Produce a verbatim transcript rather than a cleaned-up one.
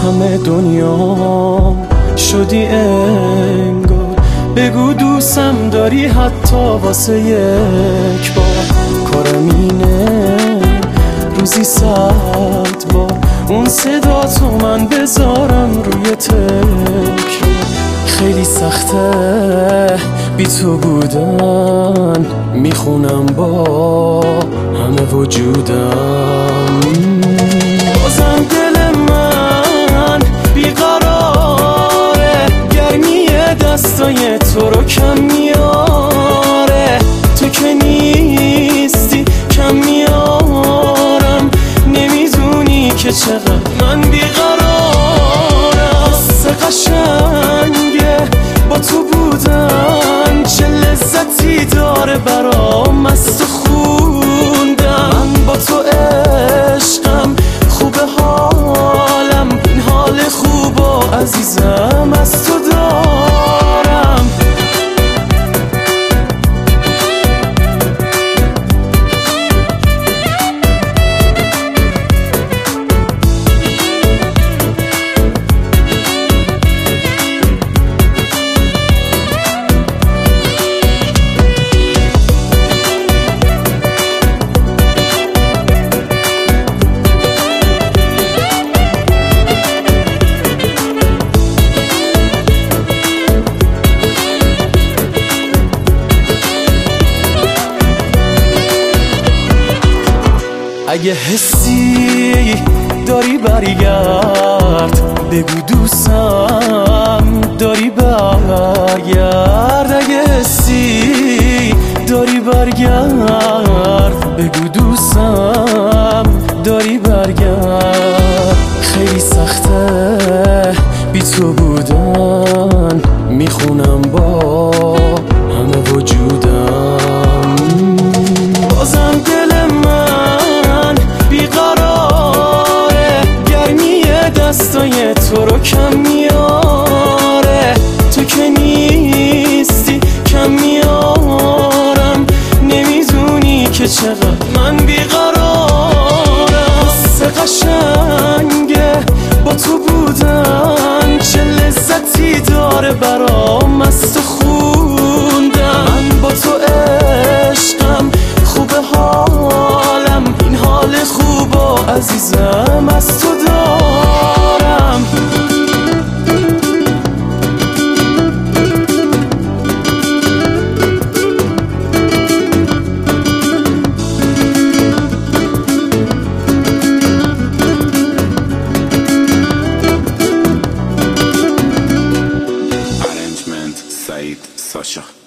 همه دنیا شدی انگار. بگو دوستم داری حتی واسه یک بار. کارم اینه روزی صد بار اون صدا تو من بذارم روی تکرار. خیلی سخته بی تو بودن، میخونم با همه وجودم. بازم دل من بیقراره، گرمی دستای تو رو کم میاره. تو که نیستی کم میارم، نمیدونی که چقدر من بیقرارم. حس قشنگه با تو بودن، چه لذتی داره برام از تو خوندم. من با تو عشقم، خوبه حالم، این حال خوب و عزیزم از تو دارم. اگه حسی داری برگرد، بگو دوستم داری برگرد. اگه حسی داری برگرد، بگو دوستم داری برگرد. خیلی سخته بی تو بودن، میخونم با همه وجودم. بازم دل من بیقراره، گرمی دستای تو رو کم میاره. تو که نیستی کم میارم، نمیدونی که چقدر من بیقرارم. حس قشنگه با تو بودن، چه لذتی داره برام از تو خوندم. من با تو عشقم، خوبه حالم، این حال خوب و عزیزم از تو دارم. Arrangement Said Sasha.